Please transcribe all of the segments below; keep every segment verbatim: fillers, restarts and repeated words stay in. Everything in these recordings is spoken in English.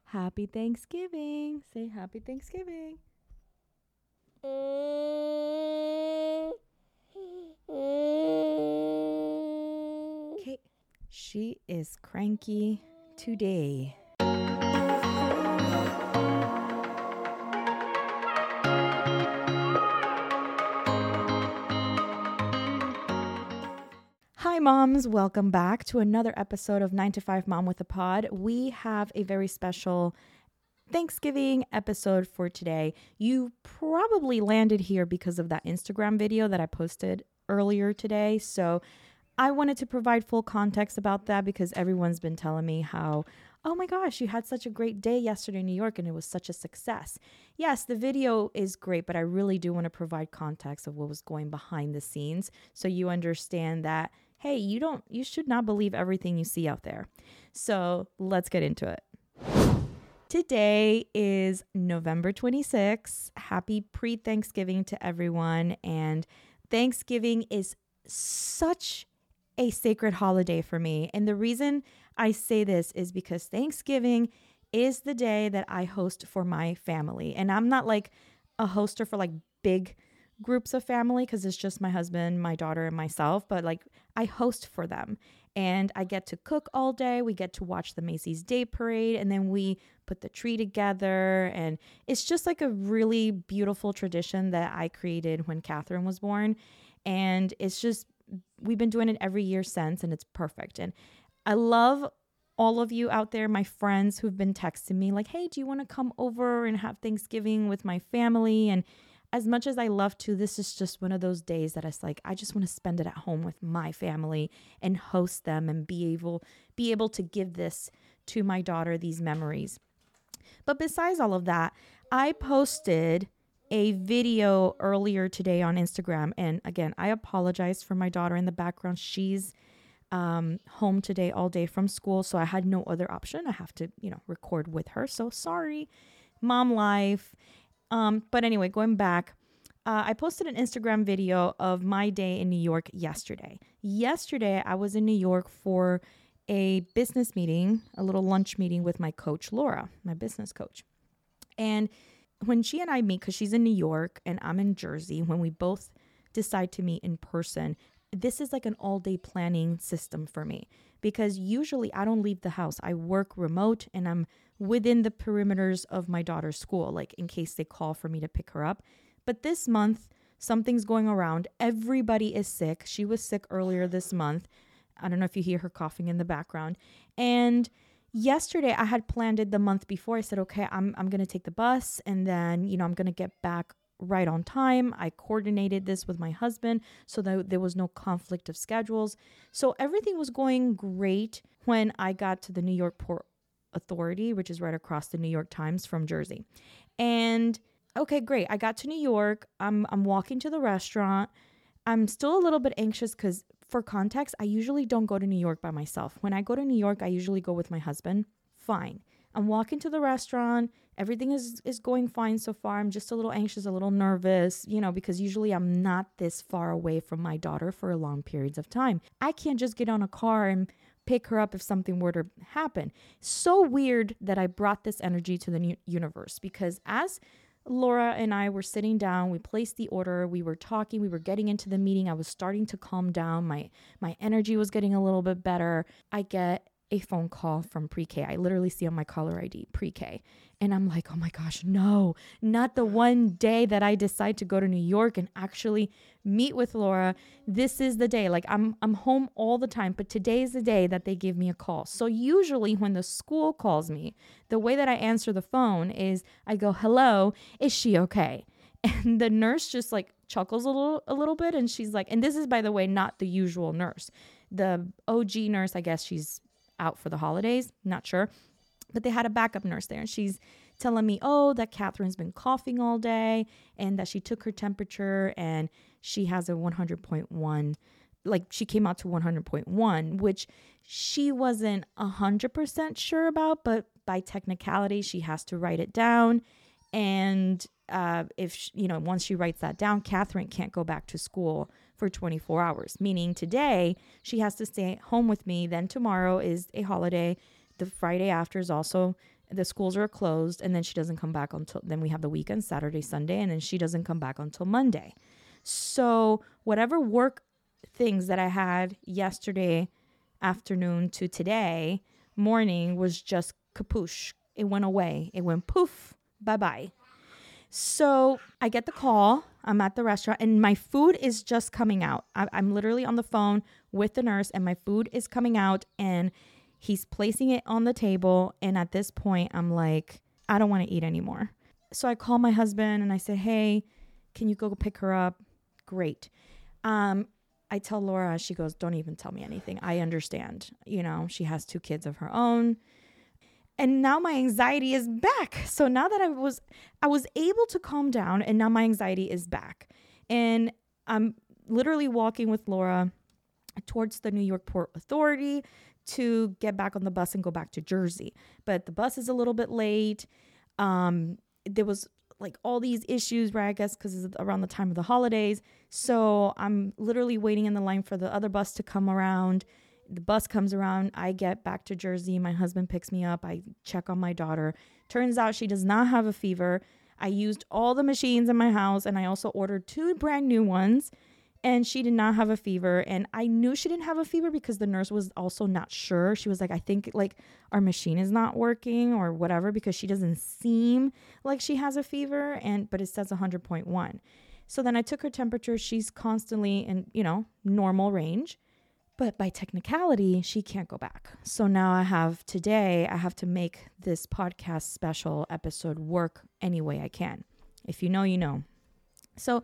Happy Thanksgiving. Say Happy Thanksgiving. Okay, she is cranky today. Hi, moms. Welcome back to another episode of nine to five Mom with a Pod. We have a very special Thanksgiving episode for today. You probably landed here because of that Instagram video that I posted earlier today. So I wanted to provide full context about that because everyone's been telling me how, oh my gosh, you had such a great day yesterday in New York and it was such a success. Yes, the video is great, but I really do want to provide context of what was going behind the scenes so you understand that, hey, you don't, you should not believe everything you see out there. So let's get into it. Today is November twenty-sixth. Happy pre-Thanksgiving to everyone. And Thanksgiving is such a sacred holiday for me. And the reason I say this is because Thanksgiving is the day that I host for my family. And I'm not like a hoster for like big groups of family because it's just my husband, my daughter, and myself. But like I host for them. And I get to cook all day. We get to watch the Macy's Day Parade. And then we put the tree together. And it's just like a really beautiful tradition that I created when Catherine was born. And it's just, we've been doing it every year since, and it's perfect. And I love all of you out there, my friends who've been texting me like, hey, do you want to come over and have Thanksgiving with my family? And as much as I love to, this is just one of those days that it's like, I just want to spend it at home with my family and host them and be able, be able to give this to my daughter, these memories. But besides all of that, I posted a video earlier today on Instagram. And again, I apologize for my daughter in the background. She's um, home today all day from school. So I had no other option. I have to, you know, record with her. So sorry, mom life. Um, but anyway, going back, uh, I posted an Instagram video of my day in New York yesterday. Yesterday, I was in New York for a business meeting, a little lunch meeting with my coach, Laura, my business coach. And when she and I meet, because she's in New York and I'm in Jersey, when we both decide to meet in person, this is like an all-day planning system for me because usually I don't leave the house. I work remote and I'm within the perimeters of my daughter's school, like in case they call for me to pick her up. But this month, something's going around. Everybody is sick. She was sick earlier this month. I don't know if you hear her coughing in the background. And yesterday I had planned it the month before. I said, okay, I'm I'm going to take the bus and then, you know, I'm going to get back right on time. I coordinated this with my husband so that there was no conflict of schedules. So everything was going great when I got to the New York Port Authority, which is right across the New York Times from Jersey. And okay, great. I got to New York. I'm I'm walking to the restaurant. I'm still a little bit anxious because for context, I usually don't go to New York by myself. When I go to New York, I usually go with my husband. Fine. I'm walking to the restaurant. Everything is, is going fine so far. I'm just a little anxious, a little nervous, you know, because usually I'm not this far away from my daughter for long periods of time. I can't just get on a car and pick her up if something were to happen. So weird that I brought this energy to the universe because as Laura and I were sitting down, we placed the order, we were talking, we were getting into the meeting. I was starting to calm down. My my energy was getting a little bit better. I get a phone call from pre-K. I literally see on my caller I D, pre-K. And I'm like, oh my gosh, no, not the one day that I decide to go to New York and actually meet with Laura. This is the day. Like I'm I'm home all the time, but today is the day that they give me a call. So usually when the school calls me, the way that I answer the phone is I go, hello, is she okay? And the nurse just like chuckles a little a little bit. And she's like, and this is, by the way, not the usual nurse. The O G nurse, I guess she's out for the holidays, not sure. But they had a backup nurse there and she's telling me, oh, that Catherine's been coughing all day and that she took her temperature and she has a one hundred point one, like she came out to one hundred point one, which she wasn't one hundred percent sure about, but by technicality, she has to write it down. And uh, if, she, you know, once she writes that down, Catherine can't go back to school for twenty-four hours, meaning today she has to stay home with me. Then tomorrow is a holiday. The Friday after is also the schools are closed, and then she doesn't come back until, then we have the weekend, Saturday, Sunday, and then she doesn't come back until Monday. So whatever work things that I had yesterday afternoon to today morning was just kapoosh. It went away. It went poof, bye-bye. So I get the call. I'm at the restaurant and my food is just coming out. I, I'm literally on the phone with the nurse and my food is coming out and he's placing it on the table. And at this point, I'm like, I don't want to eat anymore. So I call my husband and I said, hey, can you go pick her up? Great. Um, I tell Laura, she goes, don't even tell me anything. I understand. You know, she has two kids of her own. And now my anxiety is back. So now that I was, I was able to calm down and now my anxiety is back. And I'm literally walking with Laura towards the New York Port Authority to get back on the bus and go back to Jersey. But the bus is a little bit late. Um, there was like all these issues, right? I guess because it's around the time of the holidays. So I'm literally waiting in the line for the other bus to come around. The bus comes around. I get back to Jersey. My husband picks me up. I check on my daughter. Turns out she does not have a fever. I used all the machines in my house and I also ordered two brand new ones and she did not have a fever. And I knew she didn't have a fever because the nurse was also not sure. She was like, I think like our machine is not working or whatever because she doesn't seem like she has a fever. And but it says one hundred point one. So then I took her temperature. She's constantly in, you know, normal range. But by technicality, she can't go back. So now I have today, I have to make this podcast special episode work any way I can. If you know, you know. So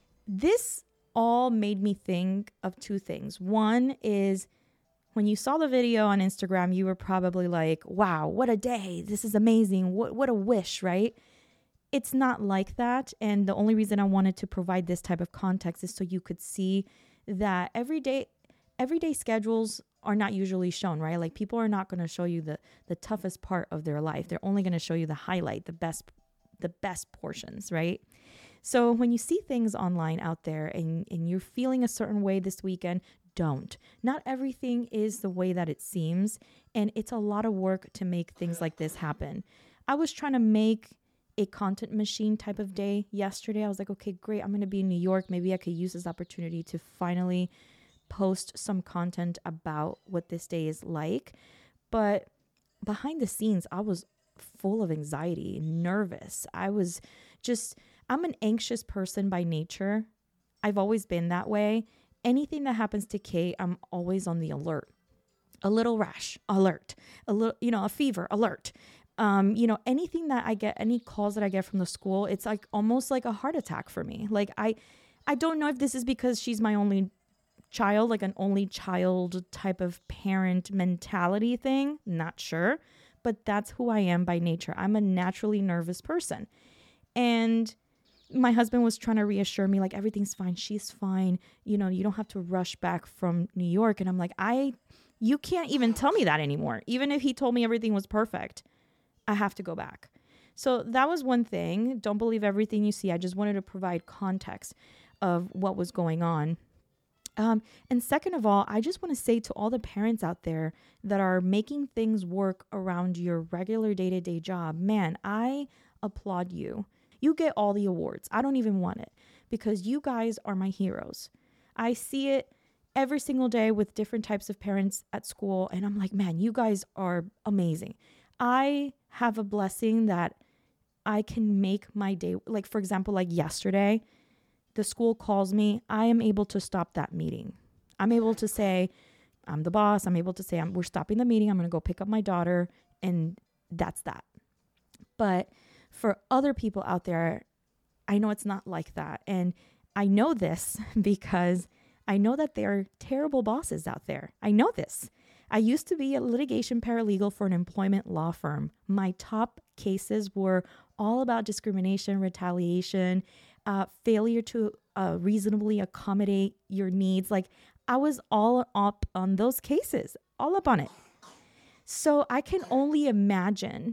this all made me think of two things. One is when you saw the video on Instagram, you were probably like, wow, what a day. This is amazing. What, what a wish, right? It's not like that. And the only reason I wanted to provide this type of context is so you could see that every day, everyday schedules are not usually shown, right? Like people are not going to show you the the toughest part of their life. They're only going to show you the highlight, the best the best portions, right? So when you see things online out there and, and you're feeling a certain way this weekend, don't. Not everything is the way that it seems. And it's a lot of work to make things like this happen. I was trying to make a content machine type of day yesterday. I was like, okay, great. I'm going to be in New York. Maybe I could use this opportunity to finally post some content about what this day is like. But behind the scenes, I was full of anxiety, nervous. I was just, I'm an anxious person by nature. I've always been that way. Anything that happens to Kate, I'm always on the alert. A little rash, alert. A little, you know, a fever, alert. Um, you know, anything that I get, any calls that I get from the school, it's like almost like a heart attack for me. Like I, I don't know if this is because she's my only child, like an only child type of parent mentality thing. Not sure, but that's who I am by nature. I'm a naturally nervous person. And my husband was trying to reassure me, like, everything's fine. She's fine. You know, you don't have to rush back from New York. And I'm like, I, you can't even tell me that anymore. Even if he told me everything was perfect, I have to go back. So that was one thing. Don't believe everything you see. I just wanted to provide context of what was going on. Um, and second of all, I just want to say to all the parents out there that are making things work around your regular day-to-day job, man, I applaud you. You get all the awards. I don't even want it because you guys are my heroes. I see it every single day with different types of parents at school. And I'm like, man, you guys are amazing. I have a blessing that I can make my day. Like, for example, like yesterday, the school calls me, I am able to stop that meeting. I'm able to say, I'm the boss. I'm able to say, I'm, we're stopping the meeting. I'm going to go pick up my daughter. And that's that. But for other people out there, I know it's not like that. And I know this because I know that there are terrible bosses out there. I know this. I used to be a litigation paralegal for an employment law firm. My top cases were all about discrimination, retaliation, Uh, failure to uh, reasonably accommodate your needs. Like I was all up on those cases, all up on it. So I can only imagine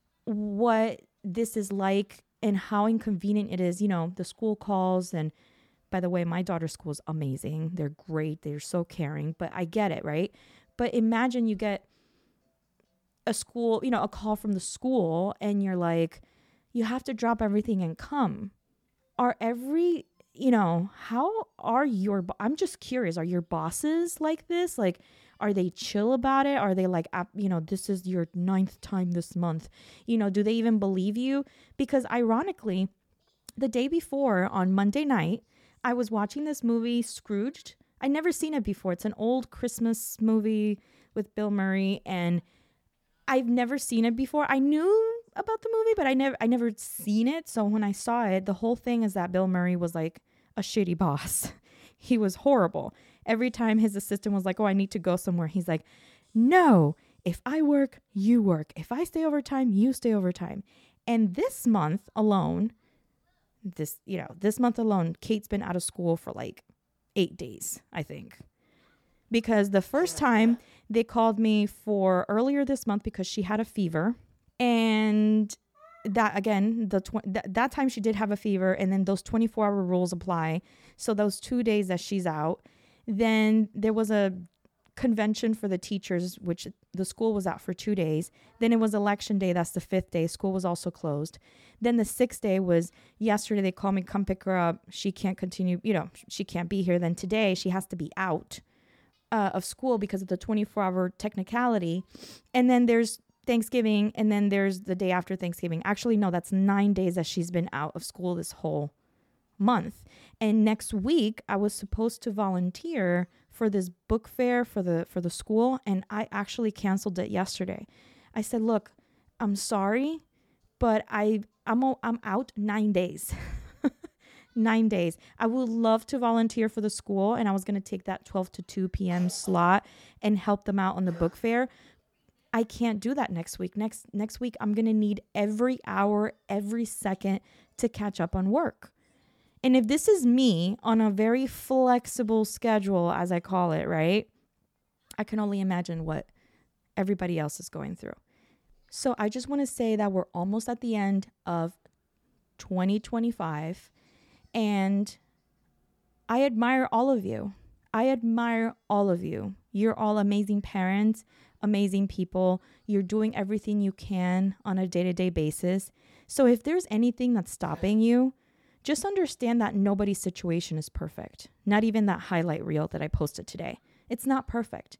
what this is like and how inconvenient it is. You know, the school calls, and by the way, my daughter's school is amazing. They're great. They're so caring, but I get it, right? But imagine you get a school, you know, a call from the school and you're like, you have to drop everything and come. Are every, you know, how are your, I'm just curious, are your bosses like this? Like, are they chill about it? Are they like, you know, this is your ninth time this month? You know, do they even believe you? Because ironically, the day before on Monday night, I was watching this movie, Scrooged. I'd never seen it before. It's an old Christmas movie with Bill Murray, and I've never seen it before. I knew about the movie, but I never, I never seen it. So when I saw it, the whole thing is that Bill Murray was like a shitty boss. He was horrible. Every time his assistant was like, oh, I need to go somewhere, he's like, no, if I work, you work. If I stay overtime, you stay overtime. And this month alone, this, you know, this month alone, Kate's been out of school for like eight days, I think. Because the first time they called me for earlier this month because she had a fever. And that, again, the tw- th- that time she did have a fever. And then those twenty-four hour rules apply. So those two days that she's out. Then there was a convention for the teachers, which the school was out for two days. Then it was election day. That's the fifth day. School was also closed. Then the sixth day was yesterday. They called me, come pick her up. She can't continue, you know, she can't be here. Then today she has to be out uh, of school because of the twenty-four hour technicality. And then there's Thanksgiving. And then there's the day after Thanksgiving. Actually, no, that's nine days that she's been out of school this whole month. And next week I was supposed to volunteer for this book fair for the for the school, and I actually canceled it yesterday. I said, look, I'm sorry, but I I'm I'm out nine days. nine days. I would love to volunteer for the school, and I was going to take that twelve to two p.m. slot and help them out on the book fair. I can't do that next week. Next next week I'm going to need every hour, every second to catch up on work. And if this is me on a very flexible schedule, as I call it, right, I can only imagine what everybody else is going through. So I just want to say that we're almost at the end of twenty twenty-five, and I admire all of you. I admire all of you. You're all amazing parents, amazing people. You're doing everything you can on a day-to-day basis. So if there's anything that's stopping you, just understand that nobody's situation is perfect. Not even that highlight reel that I posted today. It's not perfect.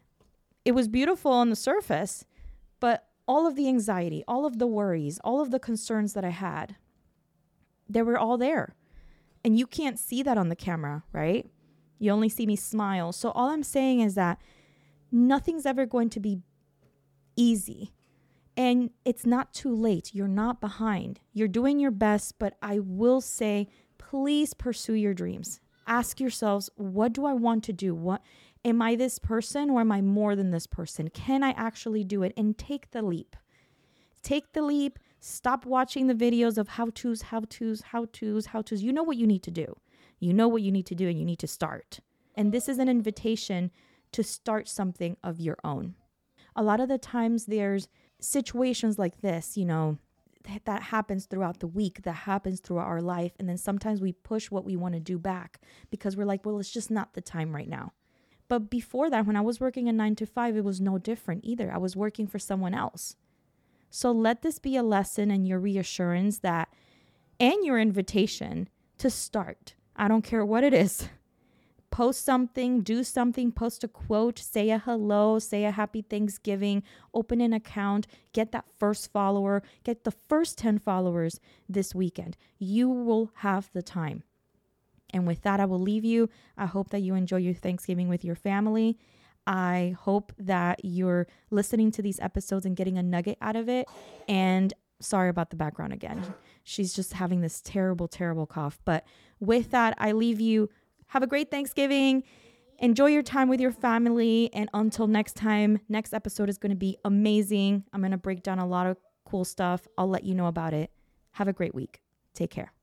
It was beautiful on the surface, but all of the anxiety, all of the worries, all of the concerns that I had, they were all there. And you can't see that on the camera, right? You only see me smile. So all I'm saying is that nothing's ever going to be easy. And it's not too late. You're not behind. You're doing your best, but I will say, please pursue your dreams. Ask yourselves, what do I want to do? What am I this person, or am I more than this person? Can I actually do it? And take the leap. Take the leap. Stop watching the videos of how-tos, how-tos, how-tos, how-tos. You know what you need to do. You know what you need to do, and you need to start. And this is an invitation to start something of your own. A lot of the times there's situations like this, you know, th- that happens throughout the week, that happens throughout our life. And then sometimes we push what we want to do back because we're like, well, it's just not the time right now. But before that, when I was working a nine to five, it was no different either. I was working for someone else. So let this be a lesson and your reassurance that, and your invitation to start. I don't care what it is. Post something, do something, post a quote, say a hello, say a happy Thanksgiving, open an account, get that first follower, get the first ten followers this weekend. You will have the time. And with that, I will leave you. I hope that you enjoy your Thanksgiving with your family. I hope that you're listening to these episodes and getting a nugget out of it. And sorry about the background again. She's just having this terrible, terrible cough. But with that, I leave you. Have a great Thanksgiving. Enjoy your time with your family. And until next time, next episode is going to be amazing. I'm going to break down a lot of cool stuff. I'll let you know about it. Have a great week. Take care.